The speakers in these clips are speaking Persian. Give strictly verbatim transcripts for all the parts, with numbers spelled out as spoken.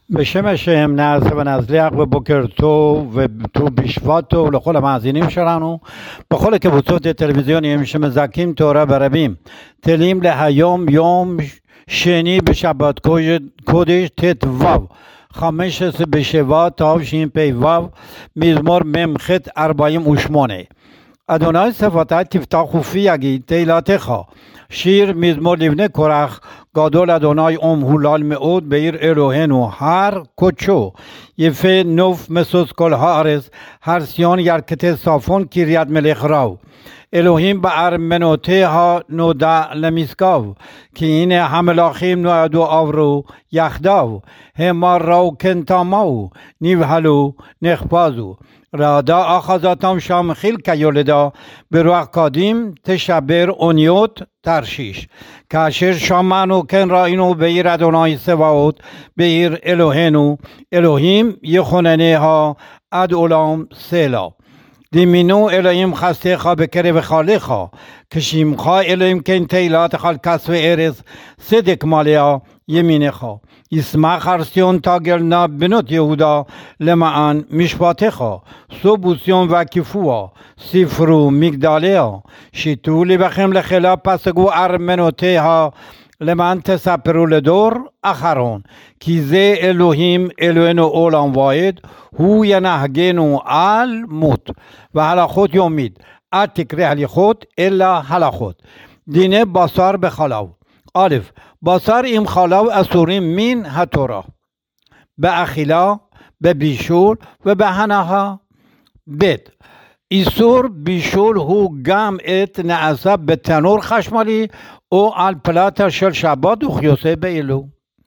בשם השם נעשה ונצליח ובוקר טוב וט"ו בשבט טוב לכל המאזינים שלנו בכל הקבוצות הטלוויזיוניים שמזכים תורה ברבים. תהילים להיום יום שני בשבת קודש ט"ו חמש עשרה בשבט תשפ"ו מזמור מ"ח ארבעים ושמונה. אדוני שפתי תפתח ופי יגיד תהילתך. שיר מזמור לבני קורח. גדול אדוני ומהולל מאוד בעיר אלוהינו, הר קודשו יפה נוף משוש כל הארץ, הר ציון ירכתי צפון קריית מלך ראו. אלוהים בארמנותיה נודע למשכב, כי הנה המלאכים נועדו עברו יחדיו, המה ראו כן תמהו, נבהלו נחפזו. רעדה אחזתם שם חיל כיולדה, ברוח קדים תשבר אוניות תרשיש. כאשר שמענו כן ראינו בעיר אדוני צבאות, בעיר אלוהינו, אלוהים יכונניה עד עולם סלה. דמינו אלוהים חסדיך בקרב חייליך, כשמך אלוהים כן תהילתך על כספי ארץ, צדק מלאה ימינך. ישמח הר ציון תגל נא בנות יהודה למען משפטך. סובו ציון והקיפוה, ספרו מגדליה, שיתו לבכם לחילה פסגו ארמנותיה, למען תספרו לדור אחרון. כי זה אלוהים אלוהינו עולם ועד, הוא ינהגנו על מות והלכות יומית. אל תקרא הליכות אלא הלכות. דיני בשר בחלב. א', בשר עם חלב אסורים מן התורה, באכילה, בבישול ובהנחה. ב', איסור בישול הוא גם עת נעשה בתנור חשמלי או על פלטה של שבת וכיוצא באלו.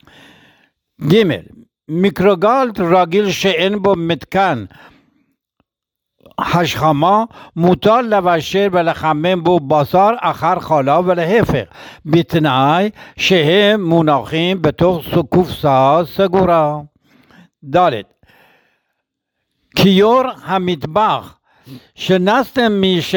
ג', מיקרוגל רגיל שאין בו מתקן השחמה מותר לבשל ולחמם בו בשר אחר חלב ולהפך, בתנאי שהם מונחים בתוך קופסה סגורה. ד', כיור המטבח שנסתם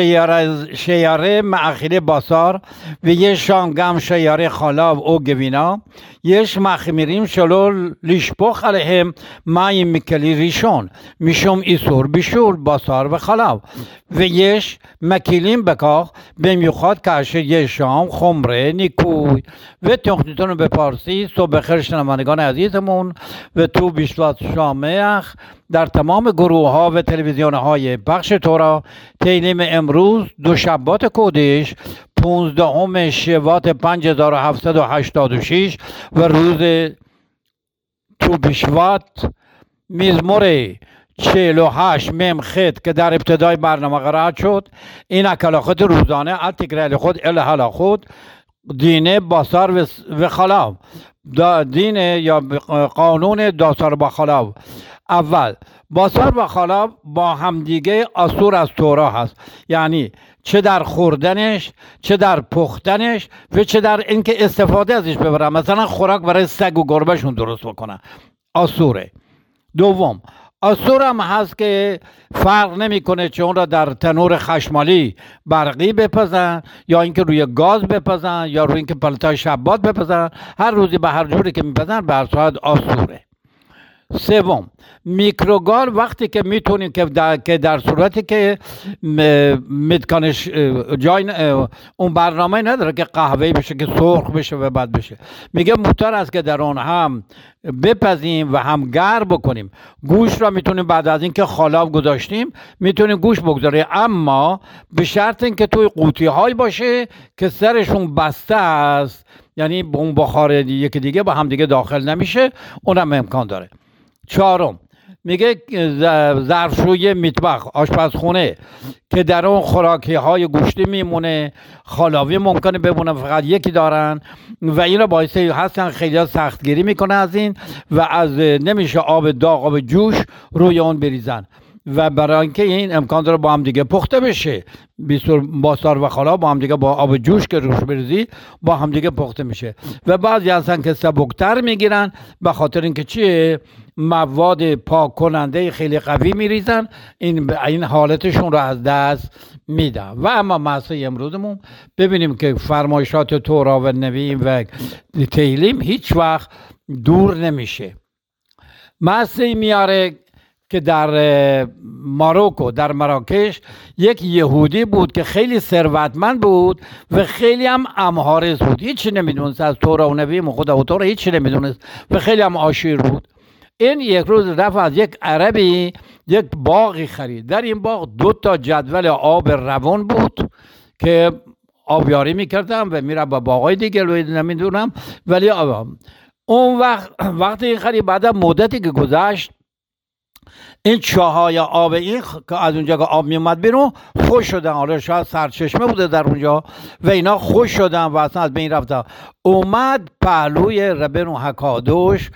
משיירי מאכילי בשר ויש שם גם שיירי חלב או גבינה, יש מחמירים שלא לשפוך עליהם מים מכלי ראשון משום איסור בישול בשר וחלב, ויש מקילים בכך במיוחד כאשר יש שם חומרי ניקוי. ותוכניתנו בפרסי صبح خیر شنوندگان عزیزمون و تو بیشتر شامخ در تمام گروه ها و تلویزیون های بخش تورا. تهیلیم امروز دو شبات کودش پونزدهم شبات پنج هزار و هفتصد و هشتاد و شش و روز تو بشوات مزمور چهل و هشت مم خط که در ابتدای برنامه قرار شد. این اکلاخت روزانه التکرال خود اله خود دینه باسار و خلاف دین یا قانون داسار با خلاف. اول باسار و خلاف با همدیگه اسور از تورا هست، یعنی چه در خوردنش چه در پختنش و چه در اینکه استفاده ازش ببرن، مثلا خوراک برای سگ و گربهشون درست بکنن اسوره. دوم اسور هم هست که فرق نمیکنه چه اون را در تنور خشمالی برقی بپزن یا اینکه روی گاز بپزن یا روی اینکه پلتای شبات بپزن، هر روزی به هر جوری که میپزن به هر صورت اسوره. سوم میکروگال وقتی که میتونیم که در, که در صورتی که متکانش جای اون برنامه نداره که قهوه‌ای بشه که سرخ بشه و بد بشه، میگه مختار است که در اون هم بپزیم و هم گرم بکنیم. گوشت را میتونیم بعد از اینکه خالاب گذاشتیم میتونیم گوشت بگذاریم، اما به شرط اینکه توی قوطی های باشه که سرشون بسته است، یعنی اون بخار یکی دیگه با هم دیگه داخل نمیشه، اونم امکان داره. چهارم میگه ظرفشوی مطبخ آشپزخونه که در اون خوراکی های گوشتی میمونه، خالاوی ممکنه بمونه فقط یکی دارن و اینا باعث هستن خیلی سختگیری میکنه از این و از نمیشه آب داغ آب جوش روی اون بریزن و برای اینکه این امکان داره با هم دیگه پخته بشه، باسار و خلا با هم دیگه با آب جوش که روش بریزی با هم دیگه پخته میشه. و بعضی هستن که سبکتر میگیرن به خاطر اینکه چیه مواد پاک کننده خیلی قوی میریزن، این این حالتشون رو از دست میدن. و اما مسئله امروزمون ببینیم که فرمایشات تورا و نویم و تهیلیم هیچ وقت دور نمیشه. مسی میاره که در ماروکو در مراکش یک یهودی بود که خیلی ثروتمند بود و خیلی هم امهارز بود، هیچی نمیدونست از تورا و نویم و خدا و تورا هیچی نمیدونست و خیلی هم عاشیر بود. این یک روز رفت از یک عربی یک باغی خرید. در این باغ دو تا جدول آب روان بود که آبیاری میکردم و میرم با باغای دیگه نمیدونم، ولی آب. اون وقت وقتی این خرید بعد مدتی که گذشت این چاهای آب این که از اونجا که آب میومد بیرون خوش شدن، حالا شاید سرچشمه بوده در اونجا و اینا خوش شدن و اصلا از بین رفتن. اومد پهلوی ربنو حکادوش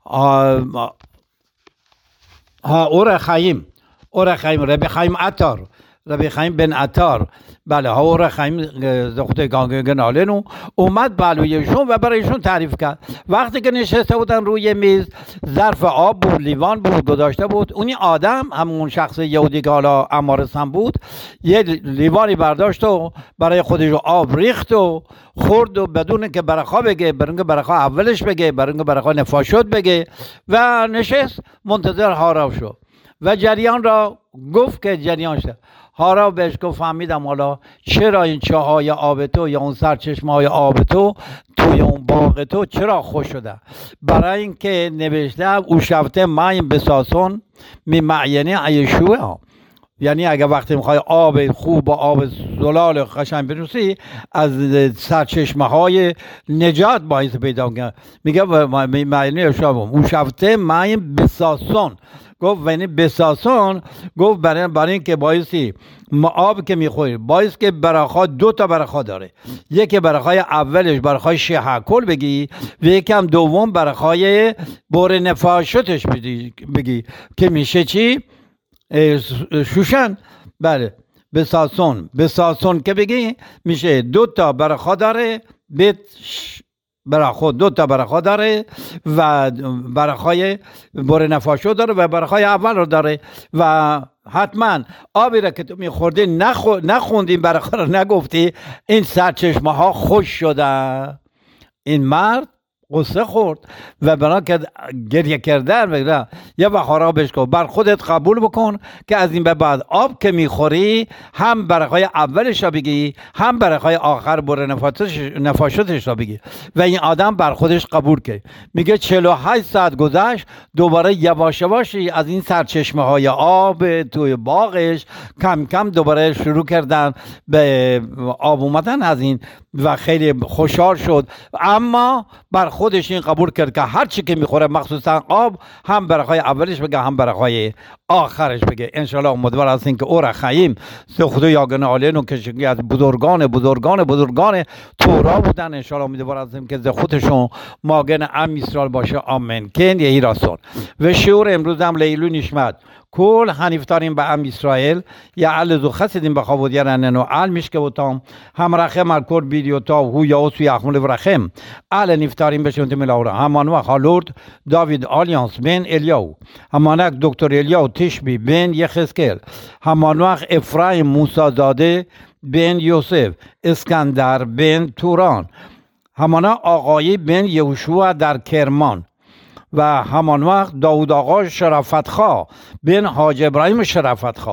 اور خیم اور خیم ربی خیم عطار ربی خیم بن عطار بله ها اور خیم زخت گنالنو اومد پهلویشون و برایشون تعریف کرد. وقتی که نشسته بودن روی میز ظرف آب بود، لیوان بود گذاشته بود. اونی آدم همون شخص یهودی که حالا امارستان بود یه لیوانی برداشت و برای خودش آب ریخت و خورد و بدون که برخا بگه، برای که برخا اولش بگه، برای که برخا نفاشد بگه و نشست منتظر هاراو شد و جریان را گفت که جریان شد. هاراو بهش گفت فهمیدم حالا چرا این چاهای آب تو یا اون سرچشمه های آب تو توی اون باغ تو چرا خوش شده. برای اینکه نوشته او شفته مایم بساسون می معینه ایشوه، یعنی اگه وقتی میخوای آب خوب با آب زلال قشنگ بنوسی از سرچشمه های نجات باعث پیدا کنه. میگه معنی اشابم او شفته مایم بساسون گفت یعنی بساسون گفت برای برای اینکه باعثی آب که میخوری باعث که برخا دو تا برخا داره، یکی برخای اولش برخای شهکل بگی و یکم دوم برخای بور نفاشتش بگی که میشه چی؟ شوشن. بله بساسون بساسون که بگی میشه دو تا برخا داره، بیت برخا دو تا برخا داره و برخای بور نفاشو داره و برخای اول رو داره و حتما آبی را که تو میخوردی نخو... نخوندی برخا رو نگفتی این سرچشمه ها خوش شده. این مرد قصه خورد و برای که گریه کردن و یه بخارا بهش گفت بر خودت قبول بکن که از این به بعد آب که میخوری هم برخای اولش را بگی هم برخای آخر بر نفاشتش را بگی و این آدم بر خودش قبول کرد. میگه چهل و هشت ساعت گذشت دوباره یواش یواشی از این سرچشمه های آب توی باغش کم کم دوباره شروع کردن به آب اومدن از این و خیلی خوشحال شد، اما بر خودش این قبول کرد که هر چی که میخوره مخصوصا آب هم برخای اولش بگه هم برخای آخرش بگه. انشالله امیدوار هستیم که اور خیم سخدو یاگن آلینو که از بزرگان بزرگان بزرگان تورا بودن، انشالله امیدوار هستیم که خودشون ماگن ام اسرائیل باشه. آمین. کن یهی راستون و شعور امروز هم لیلو نشمت کل هنیفتاریم به ام اسرائیل یا علزو خسیدیم به خوابودی رنن و عل میشکه و تام هم رخم الکور بیدیو تا هو یا اوسو یخمول و رخم عل نفتاریم بشون تیمیلاورا همان وقت هالورد داوید آلیانس بین الیاو همانک دکتر الیاو تشبی بین یخسکل همان وقت افرایم موسازاده بین یوسف اسکندر بین توران همانا آقایی بین یوشوع در کرمان و همان وقت داود آقا شرافت بن حاج ابراهیم شرافت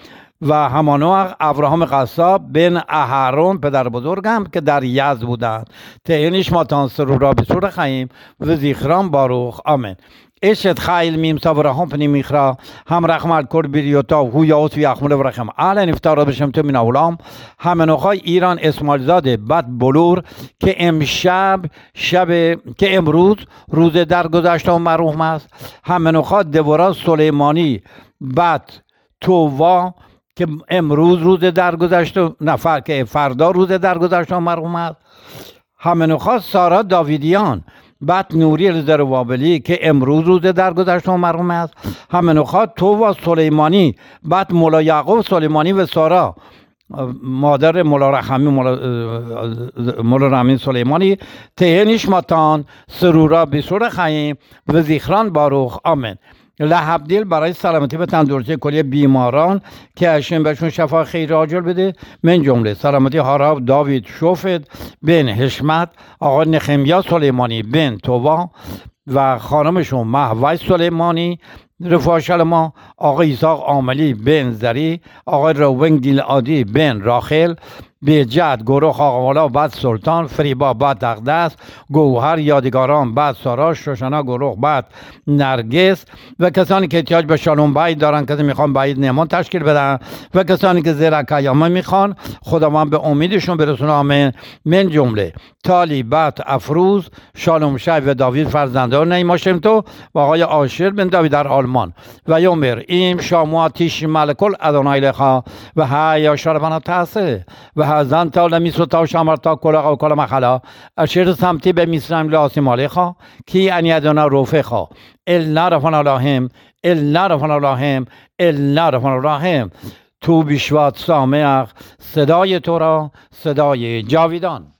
و همان وقت ابراهام قصاب بن اهرون پدر بزرگم که در یزد بودند. تعینش ما تانسر را به سور خیم و زیخران باروخ. آمین. اشت خیل میم سابراهم پنی میخرا هم رحمت کرد بیریوتا هو یاوت و یخمول و رحم الان افتار را بشم تو من اولام همنوخای ایران اسماعیل زاده بد بلور که امشب شب که امروز روز درگذشته و مرحوم است. همنوخا دورا سلیمانی بد تووا که امروز روز درگذشته نفر که فردا روز درگذشته و مرحوم است. همنوخا سارا داویدیان بعد نوری الزروابلی که امروز روز درگذشته و مرحوم است. همنوخا تو و سلیمانی بعد مولا یعقوب سلیمانی و سارا مادر مولا رحمی مولا, مولا رحمین سلیمانی تهنیش ماتان سرورا بسور خیم و زیخران باروخ. آمین. لحبدیل برای سلامتی و تندرستی کلی بیماران که اشین بهشون شفا خیر عاجل بده، من جمله سلامتی هاراب داوید شوفت بن حشمت آقا نخمیا سلیمانی بن تووا و خانمشون مهوش سلیمانی رفاه شلما، آقای ایساق عاملی بن زری، آقای روبن گیلادی بن راخل، بهجت گروه آقاوالا بعد سلطان، فریبا بعد اقدس، گوهر یادگاران بعد سارا، شوشنا گروه بعد نرگس و کسانی که احتیاج به شالوم بعید دارن که میخوان بعید نعمان تشکیل بدن و کسانی که زیر قیامه میخوان خداوند به امیدشون برسونه. آمین. من جمله تالی بعد افروز، شالوم شای و داوید فرزندان نیما شمتو و آقای آشر بن داوید در آلمان و یومر ایم شاموا تیش ملکل ادونای لخا و های شربنا تاسه و هزان تا لمیسو تا شامر تا کلا و کلا مخلا اشیر سمتی به میسرم لاسی مالخا کی ان یدنا روفخا ال نرفن اللهم ال نرفن اللهم ال نرفن اللهم تو بیشوات سامع صدای تو را، صدای جاویدان.